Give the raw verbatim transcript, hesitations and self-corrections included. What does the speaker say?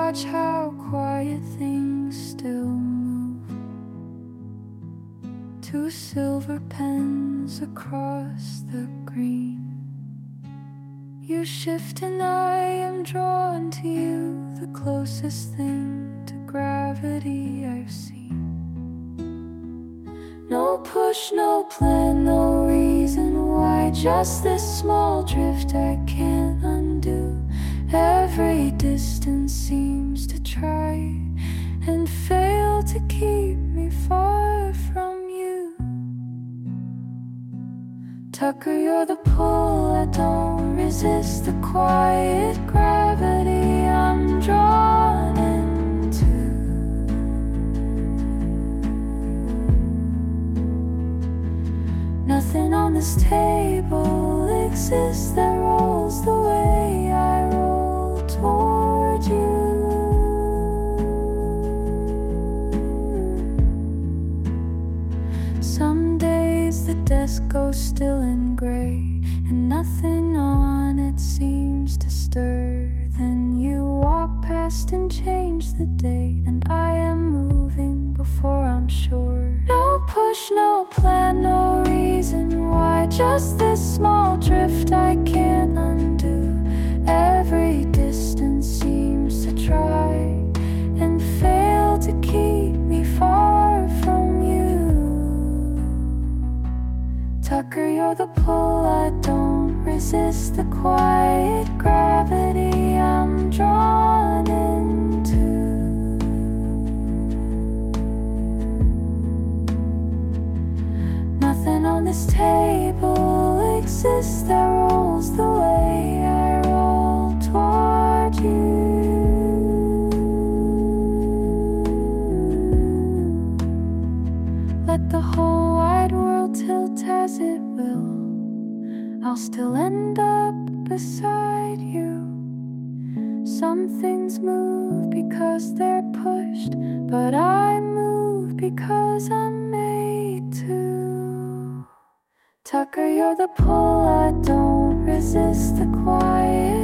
watch how quiet things still move. Two silver pens across the green. You shift and I am drawn to you, the closest thing to gravity I've seen. No push, no plan, no reason why, just this small drift I can't undo. Every distance seems to try and fail to keep me far from you. Tucker, you're the pull I don't resist, the quiet gravity I'm drawn into. Nothing on this table exists that rolls the way I roll toward you. Some days the desk goes still and gray, and nothing on it seems to stir. Then you walk past and change the date, and I am moving before I'm sure. No push, no plan, no reason why, just this small drift I can't undo. Every distance seems to try and fail to keep me far from you. Tucker, you're the pull I don't resist, the quiet gravity I'm drawn into. Nothing on this table exists that rolls the way I roll toward you. Let the whole wide world tilt as it will, I'll still end up beside you. Some things move because they're pushed, but I move because I'm made to. Tucker, you're the pull I don't resist, the quiet